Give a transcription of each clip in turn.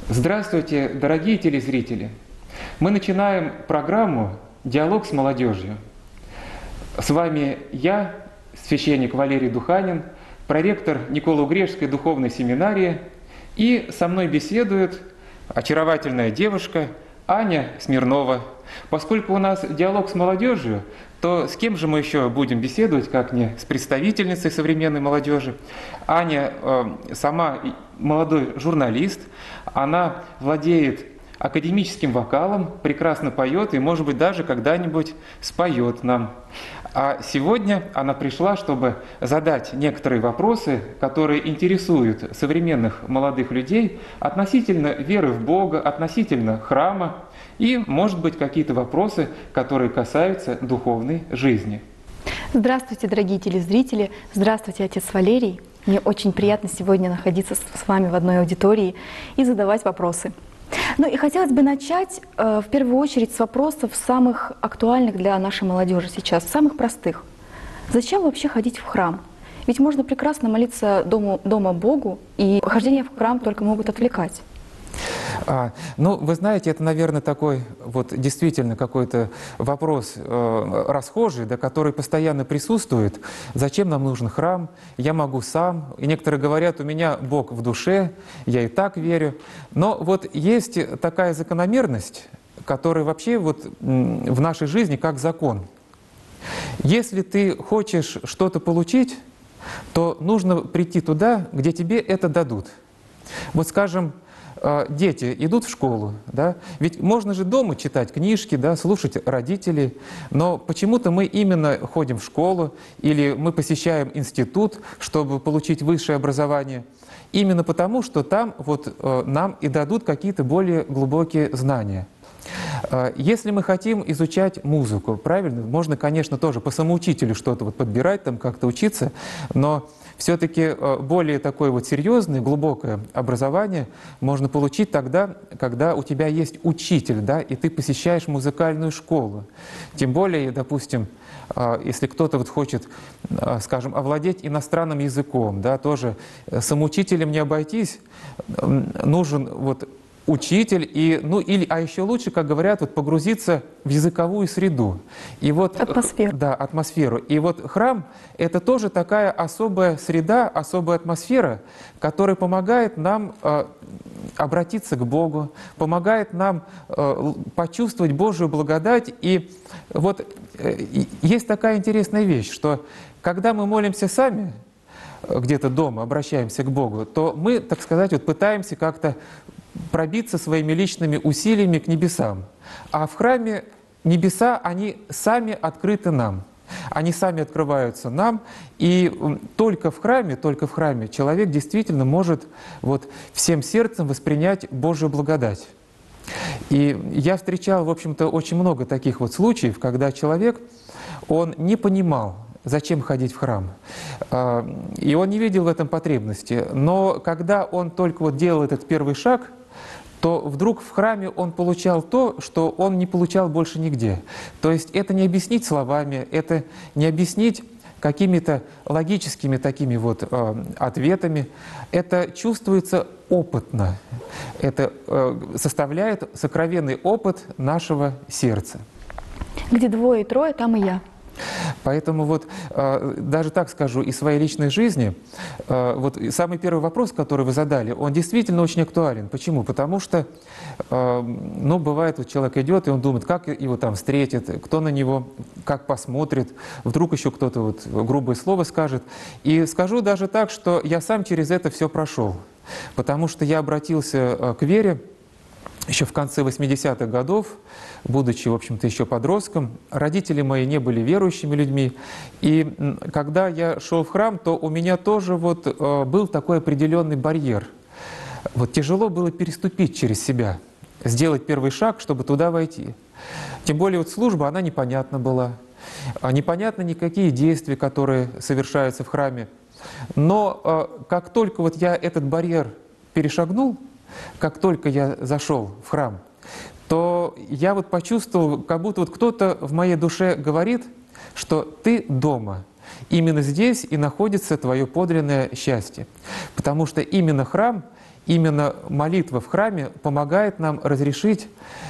Здравствуйте, дорогие телезрители! Мы начинаем программу «Диалог с молодежью». С вами я, священник Валерий Духанин, проректор Николо-Угрешской духовной семинарии, и со мной беседует очаровательная девушка Аня Смирнова. Поскольку у нас диалог с молодежью, то с кем же мы еще будем беседовать, как не с представительницей современной молодежи. Аня сама молодой журналист, она владеет академическим вокалом, прекрасно поет и, может быть, даже когда-нибудь споет нам. А сегодня она пришла, чтобы задать некоторые вопросы, которые интересуют современных молодых людей относительно веры в Бога, относительно храма и, может быть, какие-то вопросы, которые касаются духовной жизни. Здравствуйте, дорогие телезрители! Здравствуйте, отец Валерий! Мне очень приятно сегодня находиться с вами в одной аудитории и задавать вопросы. Ну и хотелось бы начать в первую очередь с вопросов самых актуальных для нашей молодежи сейчас, самых простых. Зачем вообще ходить в храм? Ведь можно прекрасно молиться дома Богу, и хождение в храм только могут отвлекать. Ну, вы знаете, это, наверное, такой вот действительно какой-то вопрос расхожий, да, который постоянно присутствует. Зачем нам нужен храм? Я могу сам. И некоторые говорят, у меня Бог в душе, я и так верю. Но вот есть такая закономерность, которая вообще вот в нашей жизни как закон. Если ты хочешь что-то получить, то нужно прийти туда, где тебе это дадут. Вот, скажем, дети идут в школу, да? Ведь можно же дома читать книжки, да, слушать родителей, но почему-то мы именно ходим в школу или мы посещаем институт, чтобы получить высшее образование, именно потому, что там вот нам и дадут какие-то более глубокие знания. Если мы хотим изучать музыку, правильно, можно, конечно, тоже по самоучителю что-то вот подбирать, там как-то учиться, но все-таки более такое вот серьезное, глубокое образование можно получить тогда, когда у тебя есть учитель, да, и ты посещаешь музыкальную школу. Тем более, допустим, если кто-то вот хочет, скажем, овладеть иностранным языком, да, тоже самоучителем не обойтись, нужен вот учитель, а еще лучше, как говорят, вот погрузиться в языковую среду. И вот, атмосферу. Да, атмосферу. И вот храм — это тоже такая особая среда, особая атмосфера, которая помогает нам обратиться к Богу, помогает нам почувствовать Божию благодать. И вот есть такая интересная вещь, что когда мы молимся сами, где-то дома обращаемся к Богу, то мы, так сказать, вот пытаемся как-то пробиться своими личными усилиями к небесам. А в храме небеса, они сами открыты нам. Они сами открываются нам, и только в храме человек действительно может вот всем сердцем воспринять Божию благодать. И я встречал, в общем-то, очень много таких вот случаев, когда человек, он не понимал, зачем ходить в храм. И он не видел в этом потребности. Но когда он только вот делал этот первый шаг, то вдруг в храме он получал то, что он не получал больше нигде. То есть это не объяснить словами, это не объяснить какими-то логическими такими вот ответами. Это чувствуется опытно. Это составляет сокровенный опыт нашего сердца. Где двое и трое, там и я. Поэтому вот даже так скажу, из своей личной жизни, вот самый первый вопрос, который вы задали, он действительно очень актуален. Почему? Потому что, ну, бывает, вот человек идет, и он думает, как его там встретит, кто на него как посмотрит, вдруг еще кто-то вот грубое слово скажет. И скажу даже так, что я сам через это все прошел, потому что я обратился к вере еще в конце 80-х годов, будучи, в общем-то, еще подростком. Родители мои не были верующими людьми. И когда я шел в храм, то у меня тоже вот был такой определенный барьер. Вот тяжело было переступить через себя, сделать первый шаг, чтобы туда войти. Тем более вот служба, она непонятна была. Непонятны никакие действия, которые совершаются в храме. Но как только вот я этот барьер перешагнул, как только я зашел в храм, то я вот почувствовал, как будто вот кто-то в моей душе говорит, что ты дома. Именно здесь и находится твое подлинное счастье. Потому что именно храм, именно молитва в храме помогает нам разрешить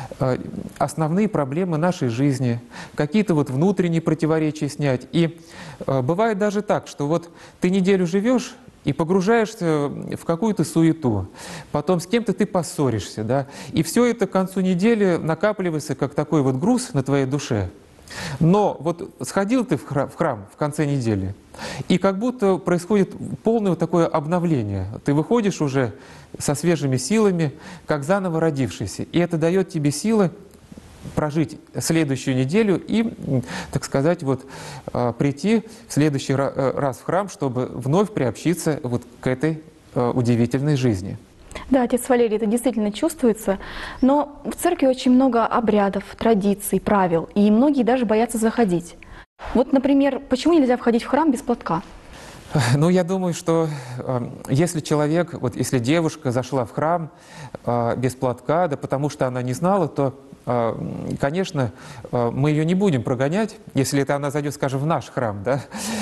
основные проблемы нашей жизни, какие-то вот внутренние противоречия снять. И бывает даже так, что вот ты неделю живешь и погружаешься в какую-то суету, потом с кем-то ты поссоришься, да, и все это к концу недели накапливается как такой вот груз на твоей душе. Но вот сходил ты в храм в конце недели, и как будто происходит полное вот такое обновление. Ты выходишь уже со свежими силами, как заново родившийся. И это дает тебе силы прожить следующую неделю и, так сказать, вот, прийти в следующий раз в храм, чтобы вновь приобщиться вот к этой удивительной жизни. Да, отец Валерий, это действительно чувствуется, но в церкви очень много обрядов, традиций, правил, и многие даже боятся заходить. Вот, например, почему нельзя входить в храм без платка? Ну, я думаю, что если человек, вот если девушка зашла в храм без платка, да потому что она не знала, то, конечно, мы ее не будем прогонять, если это она зайдет, скажем, в наш храм, да?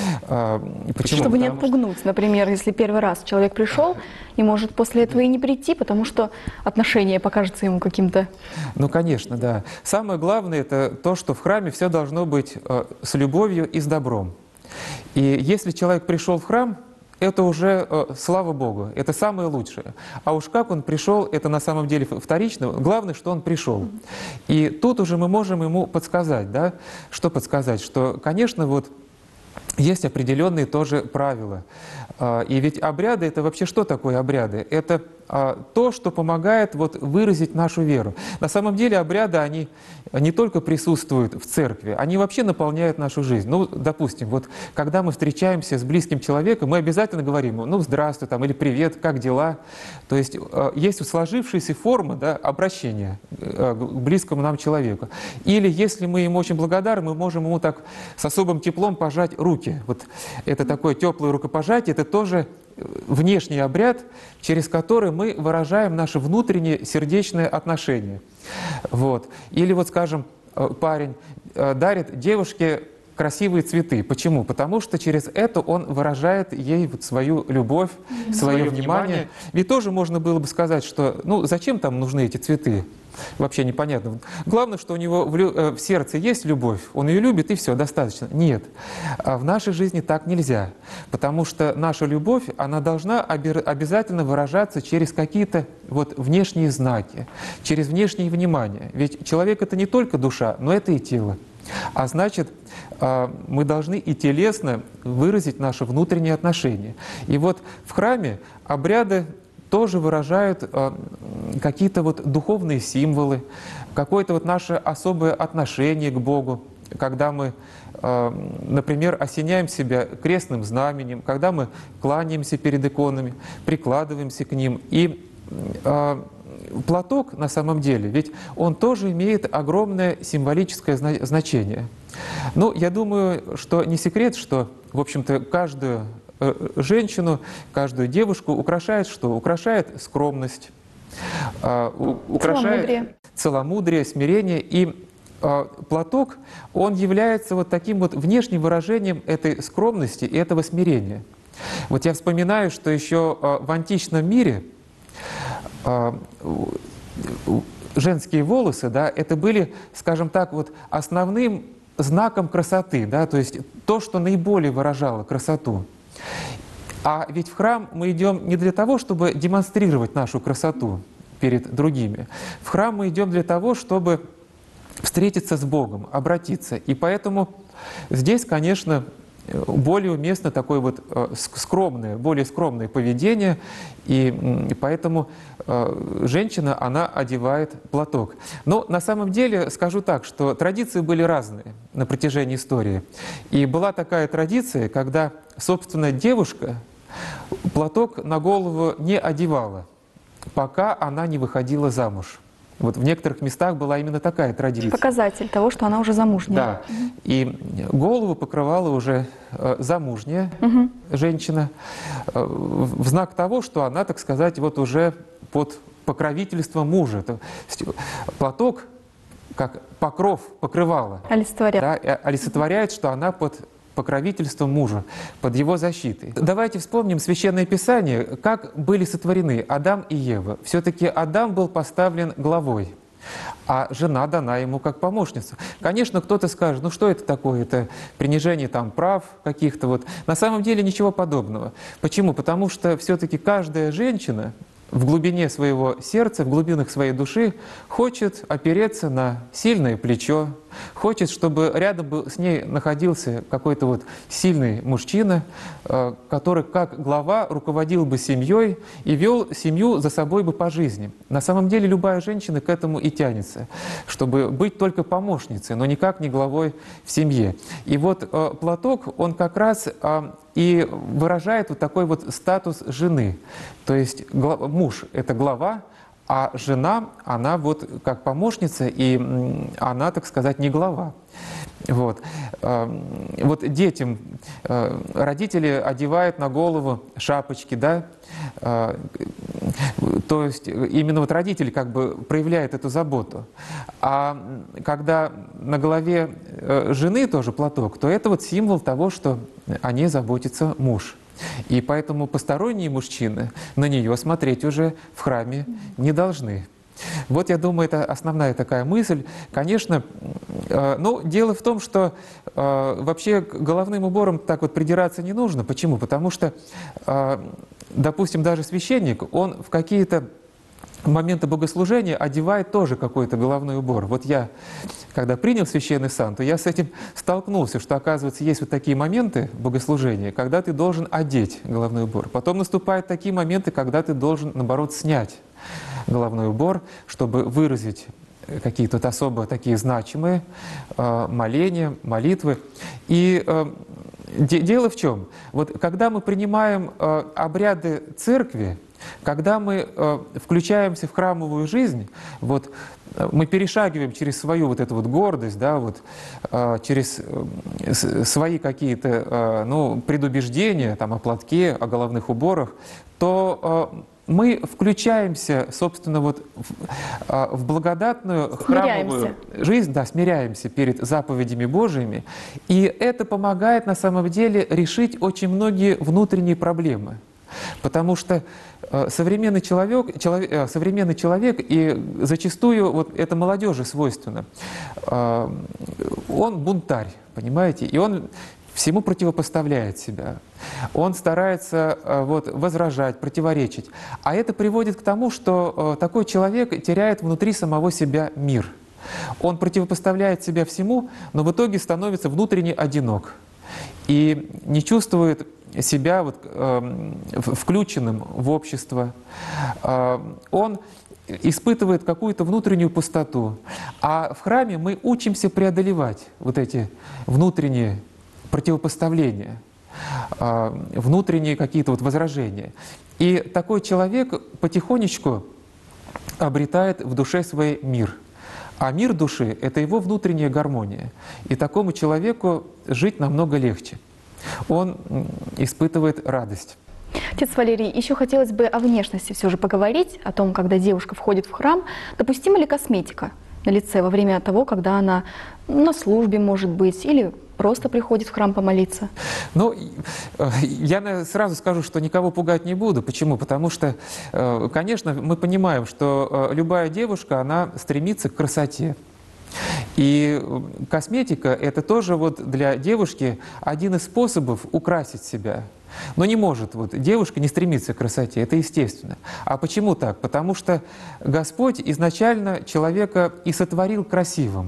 Почему? Чтобы не отпугнуть, например, если первый раз человек пришел и может после этого и не прийти, потому что отношение покажется ему каким-то. Ну, конечно, да. Самое главное — это то, что в храме все должно быть с любовью и с добром. И если человек пришел в храм, это уже, слава Богу, это самое лучшее. А уж как он пришел, это на самом деле вторично. Главное, что он пришел. И тут уже мы можем ему подсказать, да? Что подсказать? Что, конечно, вот есть определенные тоже правила. И ведь обряды — это вообще что такое обряды? Это то, что помогает вот выразить нашу веру. На самом деле обряды, они не только присутствуют в церкви, они вообще наполняют нашу жизнь. Ну, допустим, вот когда мы встречаемся с близким человеком, мы обязательно говорим ему, ну, здравствуй, там, или привет, как дела? То есть есть сложившаяся форма, да, обращения к близкому нам человеку. Или если мы ему очень благодарны, мы можем ему так с особым теплом пожать руки. Вот это такое теплое рукопожатие, это тоже внешний обряд, через который мы выражаем наше внутреннее сердечное отношение. Вот. Или вот, скажем, парень дарит девушке красивые цветы. Почему? Потому что через это он выражает ей вот свою любовь, свое внимание. Ведь тоже можно было бы сказать, что ну зачем там нужны эти цветы? Вообще непонятно. Главное, что у него в сердце есть любовь, он ее любит, и все, достаточно. Нет, в нашей жизни так нельзя, потому что наша любовь, она должна обязательно выражаться через какие-то вот внешние знаки, через внешнее внимание. Ведь человек — это не только душа, но это и тело. А значит, мы должны и телесно выразить наше внутреннее отношение. И вот в храме обряды тоже выражают какие-то вот духовные символы, какое-то вот наше особое отношение к Богу, когда мы, например, осеняем себя крестным знаменем, когда мы кланяемся перед иконами, прикладываемся к ним. И платок на самом деле, ведь он тоже имеет огромное символическое значение. Ну, я думаю, что не секрет, что, в общем-то, каждую женщину, каждую девушку украшает что? Украшает скромность, украшает целомудрие, смирение. И платок, он является вот таким вот внешним выражением этой скромности и этого смирения. Вот я вспоминаю, что еще в античном мире женские волосы, да, это были, скажем так, вот основным знаком красоты, да, то есть то, что наиболее выражало красоту. А ведь в храм мы идем не для того, чтобы демонстрировать нашу красоту перед другими. В храм мы идем для того, чтобы встретиться с Богом, обратиться. И поэтому здесь, конечно, более уместно такое вот скромное, более скромное поведение, и поэтому женщина, она одевает платок. Но на самом деле скажу так, что традиции были разные на протяжении истории. И была такая традиция, когда, собственно, девушка платок на голову не одевала, пока она не выходила замуж. Вот в некоторых местах была именно такая традиция. Показатель того, что она уже замужняя. Да. И голову покрывала уже замужняя женщина в знак того, что она, так сказать, вот уже под покровительством мужа. То есть платок, как покров, покрывала, Олицетворяет. да, олицетворяет, что она под покровительством мужа, под его защитой. Давайте вспомним Священное Писание, как были сотворены Адам и Ева. Все-таки Адам был поставлен главой, а жена дана ему как помощница. Конечно, кто-то скажет, ну что это такое, это принижение там прав каких-то. Вот. На самом деле ничего подобного. Почему? Потому что все-таки каждая женщина в глубине своего сердца, в глубинах своей души хочет опереться на сильное плечо, хочет, чтобы рядом с ней находился какой-то вот сильный мужчина, который как глава руководил бы семьей и вел семью за собой бы по жизни. На самом деле любая женщина к этому и тянется, чтобы быть только помощницей, но никак не главой в семье. И вот платок, он как раз и выражает вот такой вот статус жены. То есть муж — это глава, а жена, она вот как помощница, и она, так сказать, не глава. Вот. Вот детям родители одевают на голову шапочки, да? То есть именно вот родители как бы проявляют эту заботу. А когда на голове жены тоже платок, то это вот символ того, что о ней заботится муж. И поэтому посторонние мужчины на нее смотреть уже в храме не должны. Вот, я думаю, это основная такая мысль. Конечно, но дело в том, что вообще к головным уборам так вот придираться не нужно. Почему? Потому что, допустим, даже священник, он в какие-то моменты богослужения одевает тоже какой-то головной убор. Вот я, когда принял священный сан, то я с этим столкнулся, что, оказывается, есть вот такие моменты богослужения, когда ты должен одеть головной убор. Потом наступают такие моменты, когда ты должен, наоборот, снять головной убор, чтобы выразить какие-то вот особо такие значимые моления, молитвы. И дело в чем? Вот когда мы принимаем обряды церкви, когда мы включаемся в храмовую жизнь, вот, мы перешагиваем через свою вот эту вот гордость, да, вот, через свои какие-то предубеждения там, о платке, о головных уборах, то мы включаемся, собственно, вот в благодатную храмовую жизнь, да, смиряемся перед заповедями Божьими, и это помогает на самом деле решить очень многие внутренние проблемы. Потому что современный человек, и зачастую вот это молодежи свойственно, он бунтарь, понимаете, и он всему противопоставляет себя. Он старается вот, возражать, противоречить. А это приводит к тому, что такой человек теряет внутри самого себя мир. Он противопоставляет себя всему, но в итоге становится внутренне одинок и не чувствует себя вот, включенным в общество. Он испытывает какую-то внутреннюю пустоту. А в храме мы учимся преодолевать вот эти внутренние противопоставления, внутренние какие-то вот возражения. И такой человек потихонечку обретает в душе свой мир. А мир души — это его внутренняя гармония. И такому человеку жить намного легче. Он испытывает радость. Отец Валерий, еще хотелось бы о внешности все же поговорить, о том, когда девушка входит в храм, допустима ли косметика на лице во время того, когда она на службе, может быть, или просто приходит в храм помолиться? Ну, я сразу скажу, что никого пугать не буду. Почему? Потому что, конечно, мы понимаем, что любая девушка, она стремится к красоте. И косметика — это тоже вот для девушки один из способов украсить себя. Но не может вот девушка не стремиться к красоте, это естественно. А почему так? Потому что Господь изначально человека и сотворил красивым.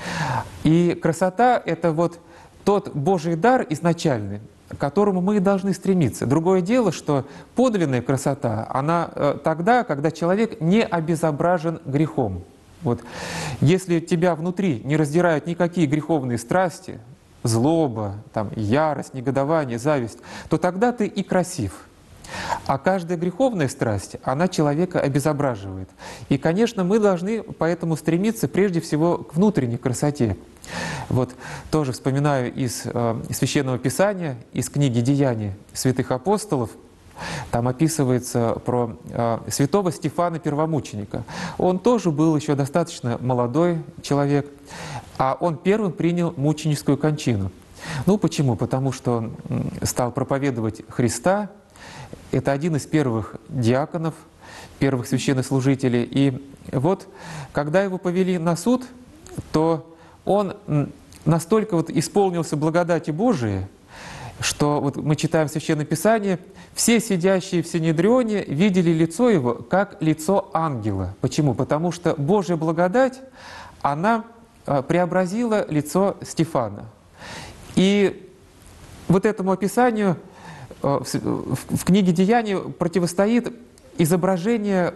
И красота — это вот тот Божий дар изначальный, к которому мы и должны стремиться. Другое дело, что подлинная красота, она тогда, когда человек не обезображен грехом. Вот. Если тебя внутри не раздирают никакие греховные страсти, злоба, там, ярость, негодование, зависть, то тогда ты и красив. А каждая греховная страсть, она человека обезображивает. И, конечно, мы должны поэтому стремиться прежде всего к внутренней красоте. Вот тоже вспоминаю из Священного Писания, из книги «Деяний святых апостолов», там описывается про святого Стефана Первомученика. Он тоже был еще достаточно молодой человек, а он первым принял мученическую кончину. Ну, почему? Потому что он стал проповедовать Христа. Это один из первых диаконов, первых священнослужителей. И вот, когда его повели на суд, то он настолько вот исполнился благодати Божией, что вот мы читаем в Священном Писании, все сидящие в Синедрионе видели лицо его как лицо ангела. Почему? Потому что Божья благодать, она преобразила лицо Стефана. И вот этому описанию в книге «Деяний» противостоит изображение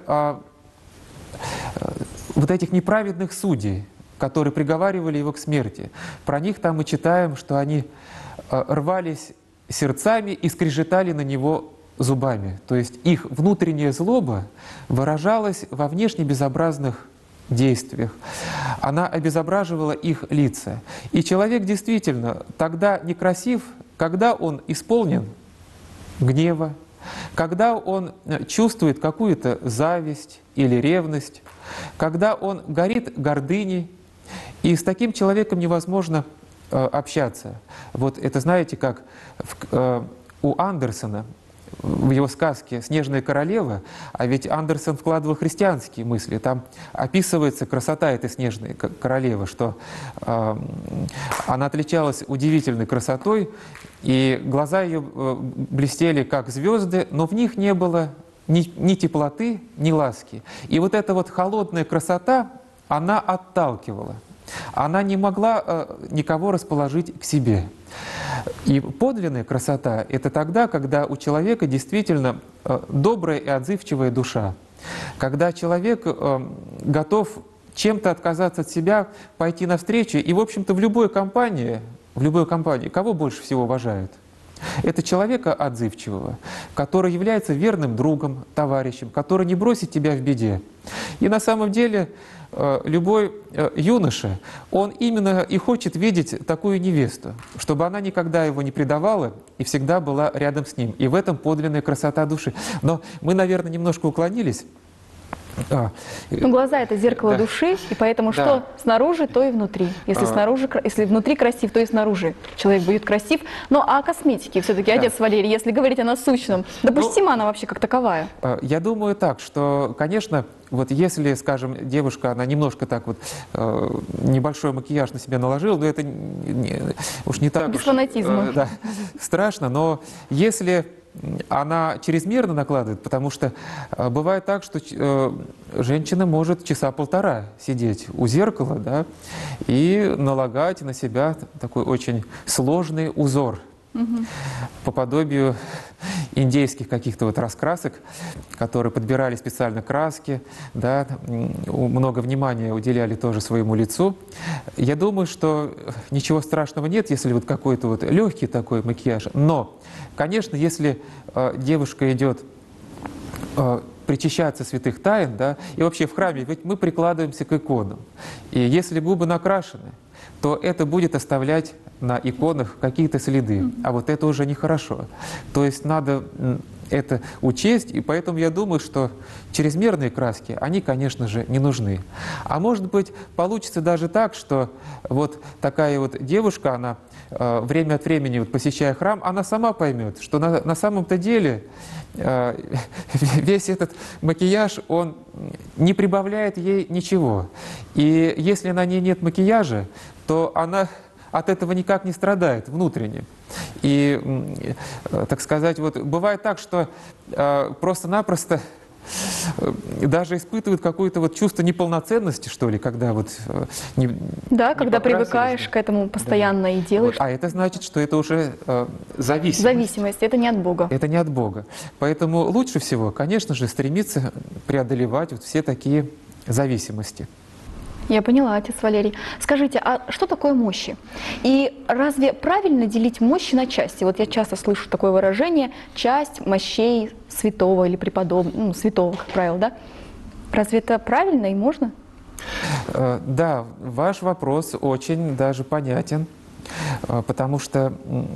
вот этих неправедных судей, которые приговаривали его к смерти. Про них там мы читаем, что они рвались сердцами и скрежетали на него зубами. То есть их внутренняя злоба выражалась во внешне безобразных действиях. Она обезображивала их лица. И человек действительно тогда некрасив, когда он исполнен гнева, когда он чувствует какую-то зависть или ревность, когда он горит гордыней, и с таким человеком невозможно общаться. Вот это знаете, как у Андерсона в его сказке «Снежная королева», а ведь Андерсон вкладывал христианские мысли. Там описывается красота этой снежной королевы, что она отличалась удивительной красотой, и глаза ее блестели как звезды, но в них не было ни теплоты, ни ласки. И вот эта вот холодная красота, она отталкивала. Она не могла никого расположить к себе. И подлинная красота — это тогда, когда у человека действительно добрая и отзывчивая душа, когда человек готов чем-то отказаться от себя, пойти навстречу. И, в общем-то, в любой компании, кого больше всего уважают? Это человека отзывчивого, который является верным другом, товарищем, который не бросит тебя в беде. И на самом деле любой юноша, он именно и хочет видеть такую невесту, чтобы она никогда его не предавала и всегда была рядом с ним. И в этом подлинная красота души. Но мы, наверное, немножко уклонились. Ну, глаза — это зеркало души, и поэтому что снаружи, то и внутри. Если внутри красив, то и снаружи человек будет красив. Ну, а о косметике все-таки, отец Валерий, если говорить о насущном, допустима она вообще как таковая? Я думаю так, что, конечно, вот если, скажем, девушка, она немножко так вот небольшой макияж на себя наложила, но это уж не так без фанатизма. Страшно, но если она чрезмерно накладывает, потому что бывает так, что женщина может часа полтора сидеть у зеркала, да, и налагать на себя такой очень сложный узор по подобию индейских каких-то вот раскрасок, которые подбирали специально краски, да, много внимания уделяли тоже своему лицу. Я думаю, что ничего страшного нет, если вот какой-то вот легкий такой макияж. Но, конечно, если девушка идет причащаться святых тайн, да, и вообще в храме, ведь мы прикладываемся к иконам. И если губы накрашены, то это будет оставлять на иконах какие-то следы. А вот это уже нехорошо. То есть надо это учесть, и поэтому я думаю, что чрезмерные краски, они, конечно же, не нужны. А может быть, получится даже так, что вот такая вот девушка, она время от времени, вот, посещая храм, она сама поймет, что на самом-то деле весь этот макияж, он не прибавляет ей ничего. И если на ней нет макияжа, то она от этого никак не страдает внутренне. И, так сказать, вот бывает так, что просто-напросто даже испытывают какое-то вот чувство неполноценности, что ли, когда вот когда привыкаешь к этому постоянно и делаешь. А это значит, что это уже зависимость. Зависимость, это не от Бога. Это не от Бога. Поэтому лучше всего, конечно же, стремиться преодолевать вот все такие зависимости. Я поняла, отец Валерий. Скажите, а что такое мощи? И разве правильно делить мощи на части? Вот я часто слышу такое выражение «часть мощей святого» или «преподобного», святого, как правило, да? Разве это правильно и можно? Да, ваш вопрос очень даже понятен, потому что,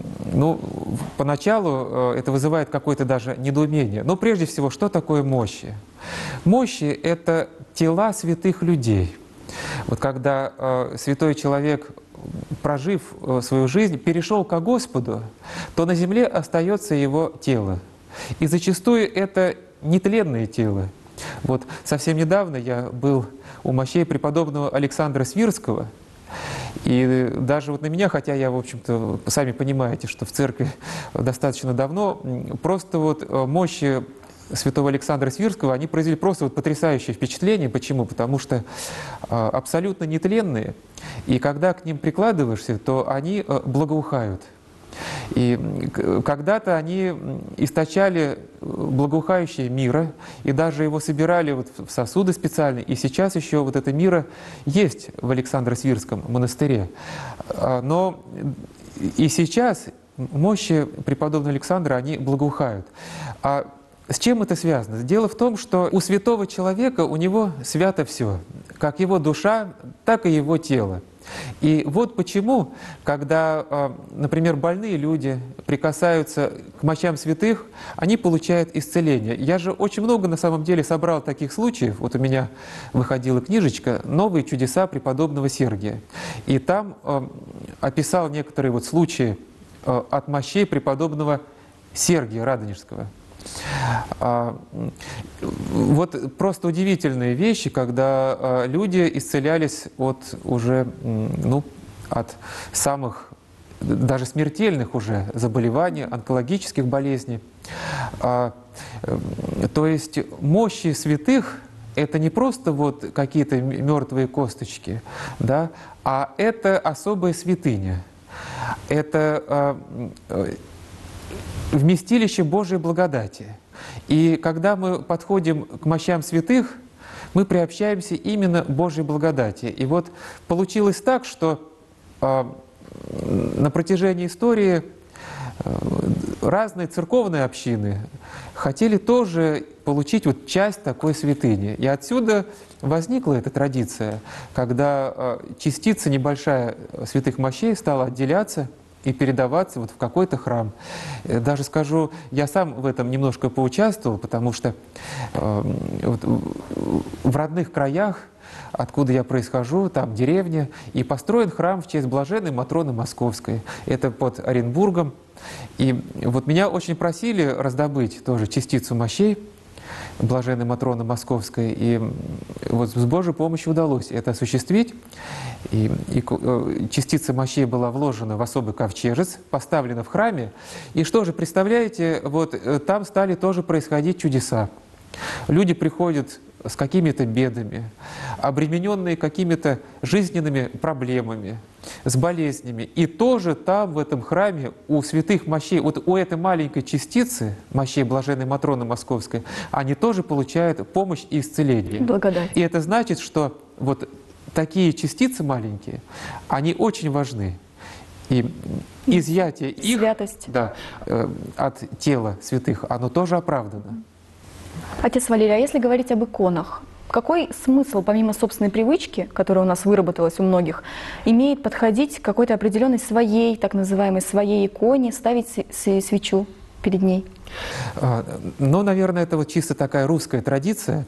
поначалу это вызывает какое-то даже недоумение. Но прежде всего, что такое мощи? Мощи — это тела святых людей. Вот когда святой человек прожив свою жизнь, перешел ко Господу, то на земле остается его тело. И зачастую это нетленное тело. Вот совсем недавно я был у мощей преподобного Александра Свирского, и даже вот на меня, хотя я, в общем-то, сами понимаете, что в церкви достаточно давно, просто вот мощи святого Александра Свирского, они произвели просто вот потрясающее впечатление. Почему? Потому что абсолютно нетленные, и когда к ним прикладываешься, то они благоухают. И когда-то они источали благоухающее мира, и даже его собирали вот в сосуды специальные, и сейчас еще вот это мира есть в Александро-Свирском монастыре. Но и сейчас мощи преподобного Александра, они благоухают. А с чем это связано? Дело в том, что у святого человека, у него свято все, как его душа, так и его тело. И вот почему, когда, например, больные люди прикасаются к мощам святых, они получают исцеление. Я же очень много на самом деле собрал таких случаев. Вот у меня выходила книжечка «Новые чудеса преподобного Сергия». И там описал некоторые вот случаи от мощей преподобного Сергия Радонежского. Вот просто удивительные вещи, когда люди исцелялись от уже, от самых даже смертельных уже заболеваний, онкологических болезней. То есть мощи святых — это не просто вот какие-то мертвые косточки, да, а это особая святыня. Это вместилище Божьей благодати. И когда мы подходим к мощам святых, мы приобщаемся именно Божьей благодати. И вот получилось так, что на протяжении истории разные церковные общины хотели тоже получить вот часть такой святыни. И отсюда возникла эта традиция, когда частица небольшая святых мощей стала отделяться и передаваться вот в какой-то храм. Даже скажу, я сам в этом немножко поучаствовал, потому что вот в родных краях, откуда я происхожу, там деревня, и построен храм в честь блаженной Матроны Московской. Это под Оренбургом. И вот меня очень просили раздобыть тоже частицу мощей блаженной Матроны Московской. И вот с Божьей помощью удалось это осуществить. И частица мощей была вложена в особый ковчежец, поставлена в храме. И что же, представляете, вот там стали тоже происходить чудеса. Люди приходят с какими-то бедами, обремененные какими-то жизненными проблемами, с болезнями. И тоже там, в этом храме, у святых мощей, вот у этой маленькой частицы мощей блаженной Матроны Московской, они тоже получают помощь и исцеление. Благодать. И это значит, что вот такие частицы маленькие, они очень важны. И изъятие их, да, от тела святых, оно тоже оправдано. Отец Валерий, а если говорить об иконах, какой смысл, помимо собственной привычки, которая у нас выработалась у многих, имеет подходить к какой-то определенной своей, так называемой своей иконе, ставить свечу перед ней? Ну, наверное, это вот чисто такая русская традиция.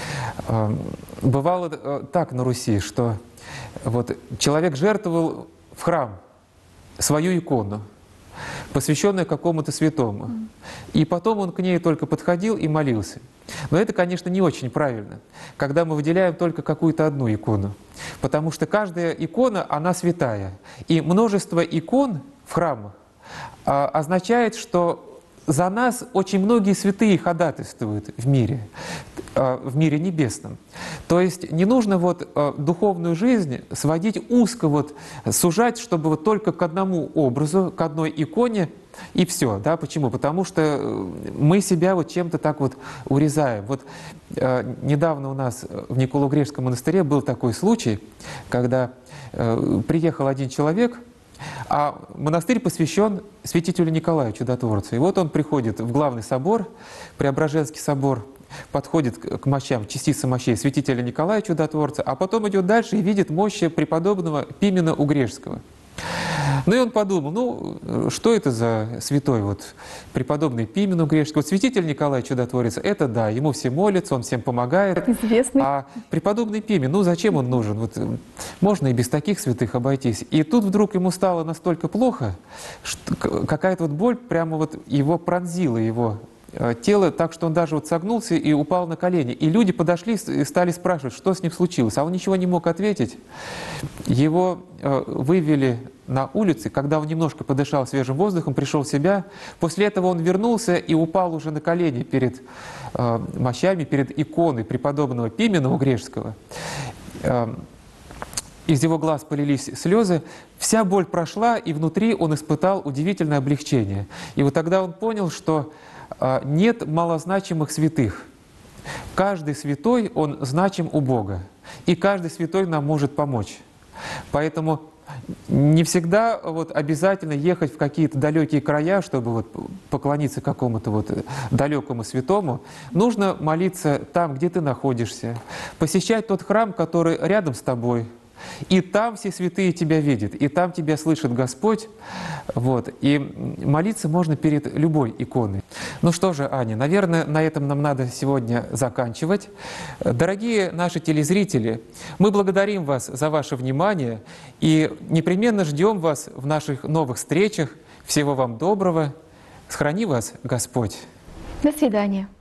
Бывало так на Руси, что вот человек жертвовал в храм свою икону, посвященную какому-то святому. И потом он к ней только подходил и молился. Но это, конечно, не очень правильно, когда мы выделяем только какую-то одну икону. Потому что каждая икона, она святая. И множество икон в храмах означает, что за нас очень многие святые ходатайствуют в мире небесном. То есть не нужно вот духовную жизнь сводить узко, вот, сужать, чтобы вот только к одному образу, к одной иконе, и все. Да? Почему? Потому что мы себя вот чем-то так вот урезаем. Вот недавно у нас в Николо-Грешском монастыре был такой случай, когда приехал один человек, а монастырь посвящен святителю Николаю Чудотворцу. И вот он приходит в главный собор, Преображенский собор, подходит к мощам, частице мощей святителя Николая Чудотворца, а потом идет дальше и видит мощи преподобного Пимена Угрешского. Ну и он подумал, ну что это за святой вот преподобный Пимен Угрешский? Вот святитель Николай Чудотворец, это да, ему все молятся, он всем помогает. Известный. А преподобный Пимен, ну зачем он нужен? Вот, можно и без таких святых обойтись. И тут вдруг ему стало настолько плохо, что какая-то вот боль прямо вот его пронзила, его тело, так что он даже вот согнулся и упал на колени. И люди подошли и стали спрашивать, что с ним случилось. А он ничего не мог ответить. Его вывели на улице, когда он немножко подышал свежим воздухом, пришел в себя. После этого он вернулся и упал уже на колени перед мощами, перед иконой преподобного Пимена Угрешского. Из его глаз полились слезы, вся боль прошла, и внутри он испытал удивительное облегчение. И вот тогда он понял, что нет малозначимых святых. Каждый святой, он значим у Бога. И каждый святой нам может помочь. Поэтому не всегда вот обязательно ехать в какие-то далекие края, чтобы вот поклониться какому-то вот далекому святому. Нужно молиться там, где ты находишься, посещать тот храм, который рядом с тобой. И там все святые тебя видят, и там тебя слышит Господь. Вот. И молиться можно перед любой иконой. Ну что же, Аня, наверное, на этом нам надо сегодня заканчивать. Дорогие наши телезрители, мы благодарим вас за ваше внимание и непременно ждем вас в наших новых встречах. Всего вам доброго. Сохрани вас Господь. До свидания.